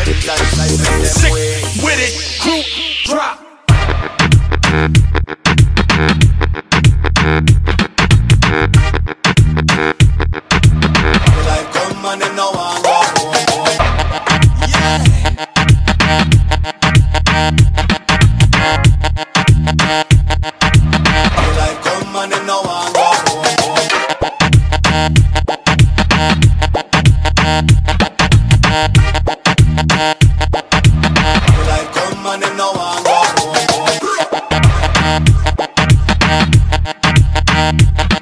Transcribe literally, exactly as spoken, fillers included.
Sick with it, group drop. Like come on and now I go home. Yeah. Like come on and now I go home. Like come on and now I go home.